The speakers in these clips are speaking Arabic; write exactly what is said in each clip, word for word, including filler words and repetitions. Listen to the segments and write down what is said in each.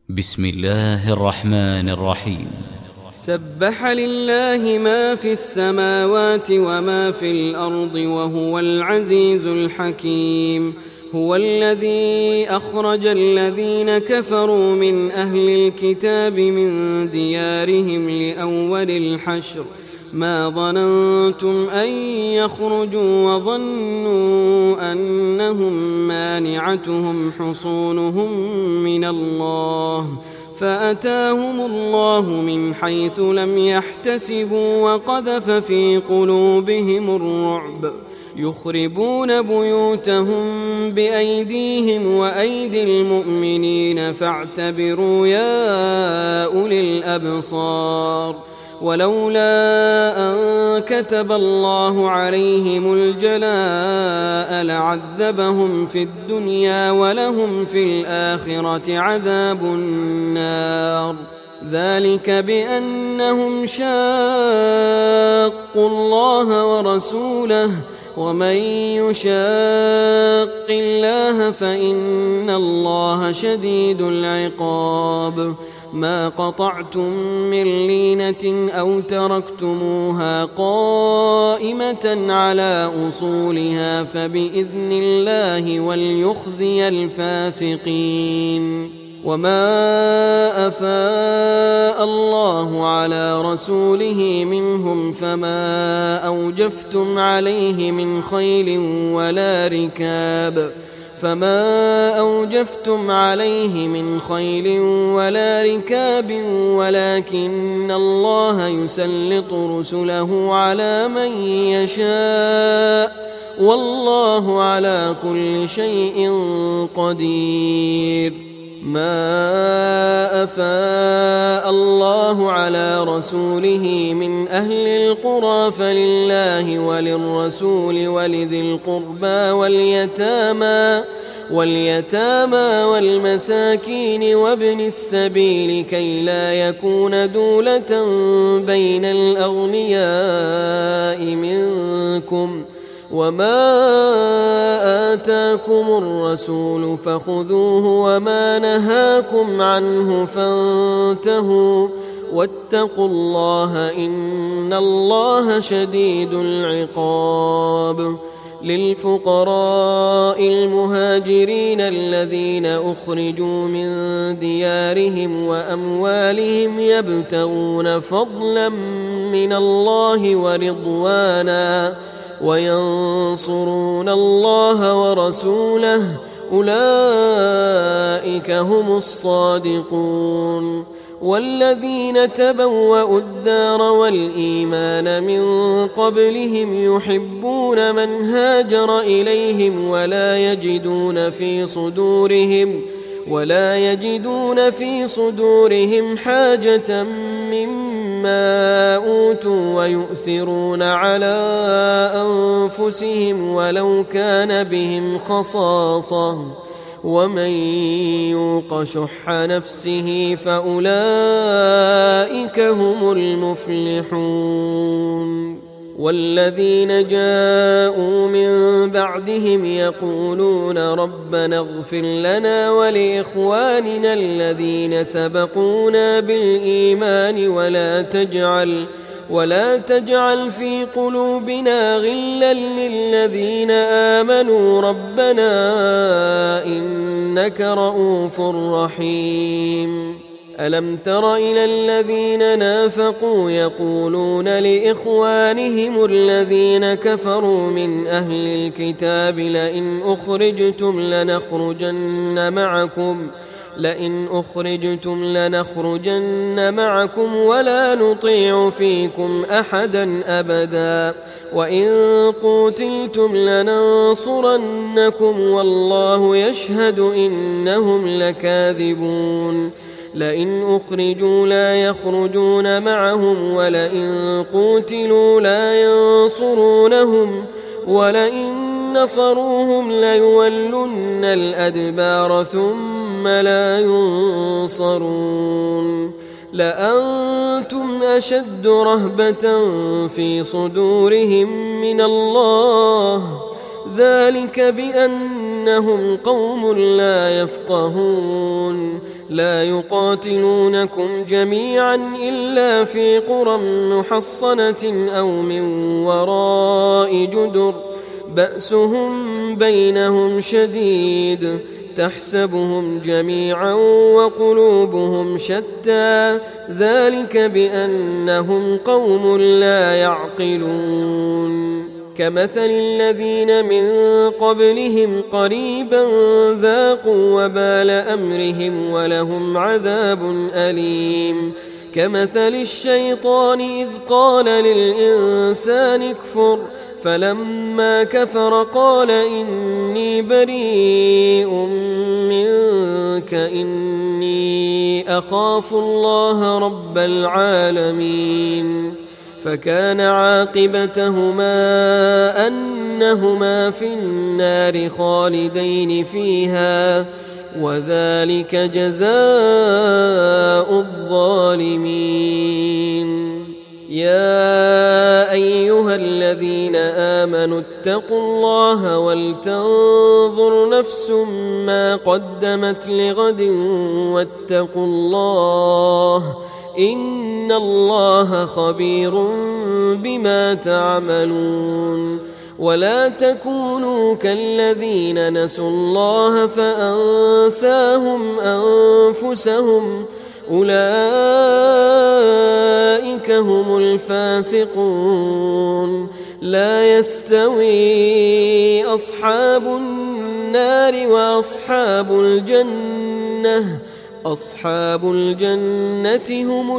بسم الله الرحمن الرحيم. سبح لله ما في السماوات وما في الأرض وهو العزيز الحكيم. هو الذي أخرج الذين كفروا من أهل الكتاب من ديارهم لأول الحشر ما ظننتم أن يخرجوا وظنوا أنهم مانعتهم حصونهم من الله فأتاهم الله من حيث لم يحتسبوا وقذف في قلوبهم الرعب يخربون بيوتهم بأيديهم وأيدي المؤمنين فاعتبروا يا أولي الأبصار. ولولا أن كتب الله عليهم الجلاء لعذبهم في الدنيا ولهم في الآخرة عذاب النار. ذلك بأنهم شاقوا الله ورسوله ومن يشاق الله فإن الله شديد العقاب. ما قطعتم من لينة أو تركتموها قائمة على أصولها فبإذن الله وليخزي الفاسقين. وما أفاء الله على رسوله منهم فما أوجفتم عليه من خيل ولا ركاب فما أوجفتم عليه من خيل ولا ركاب ولكن الله يسلط رسله على من يشاء والله على كل شيء قدير. ما أفاء الله على رسوله من أهل القرى فلله وللرسول ولذي القربى واليتامى واليتامى والمساكين وابن السبيل كي لا يكون دولة بين الأغنياء منكم. وما آتاكم الرسول فخذوه وما نهاكم عنه فانتهوا واتقوا الله إن الله شديد العقاب. للفقراء المهاجرين الذين أخرجوا من ديارهم وأموالهم يبتغون فضلا من الله ورضوانا وينصرون الله ورسوله أولئك هم الصادقون. والذين تبوأوا الدار والإيمان من قبلهم يحبون من هاجر إليهم ولا يجدون في صدورهم ولا يجدون في صدورهم حاجة مما أوتوا ويؤثرون على أنفسهم ولو كان بهم خصاصة ومن يوق شح نفسه فأولئك هم المفلحون. والذين جاءوا من بعدهم يقولون ربنا اغفر لنا ولإخواننا الذين سبقونا بالإيمان ولا تجعل ولا تجعل في قلوبنا غلا للذين آمنوا ربنا إنك رؤوف رحيم. ألم تر إلى الذين نافقوا يقولون لإخوانهم الذين كفروا من أهل الكتاب لئن أخرجتم لنخرجن معكم لئن أخرجتم لنخرجن معكم ولا نطيع فيكم أحدا أبدا وإن قوتلتم لننصرنكم والله يشهد إنهم لكاذبون. لئن أخرجوا لا يخرجون معهم ولئن قوتلوا لا ينصرونهم ولئن نصروهم ليولن الأدبار ثم لا ينصرون. لأنتم أشد رهبة في صدورهم من الله ذلك بأن بأنهم قوم لا يفقهون لا يقاتلونكم جميعا إلا في قرى محصنة أو من وراء جدر بأسهم بينهم شديد تحسبهم جميعا وقلوبهم شتى ذلك بأنهم قوم لا يعقلون كمثل الذين من قبلهم قريبا ذاقوا وبال أمرهم ولهم عذاب أليم كمثل الشيطان إذ قال للإنسان اكفر فلما كفر قال إني بريء منك إني أخاف الله رب العالمين فكان عاقبتهما أنهما في النار خالدين فيها وذلك جزاء الظالمين يا أيها الذين آمنوا اتقوا الله ولتنظر نفس ما قدمت لغد واتقوا الله إن الله خبير بما تعملون ولا تكونوا كالذين نسوا الله فأنساهم أنفسهم أولئك هم الفاسقون لا يستوي أصحاب النار وأصحاب الجنة أصحاب الجنة هم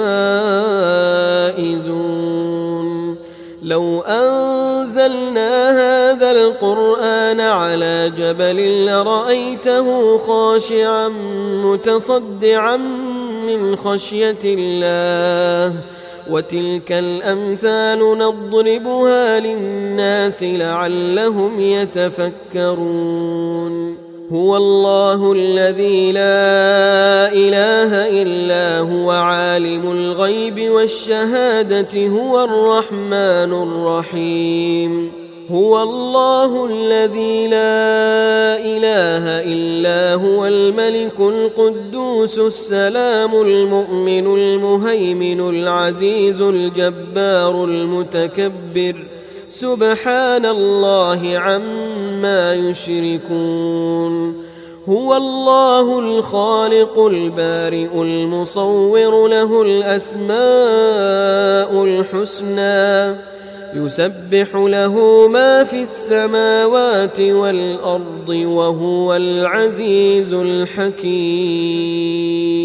الفائزون لو أنزلنا هذا القرآن على جبل لرأيته خاشعا متصدعا من خشية الله وتلك الأمثال نضربها للناس لعلهم يتفكرون هو الله الذي لا إله إلا هو عالم الغيب والشهادة هو الرحمن الرحيم هو الله الذي لا إله إلا هو الملك القدوس السلام المؤمن المهيمن العزيز الجبار المتكبر سبحان الله عما يشركون هو الله الخالق البارئ المصور له الأسماء الحسنى يسبح له ما في السماوات والأرض وهو العزيز الحكيم.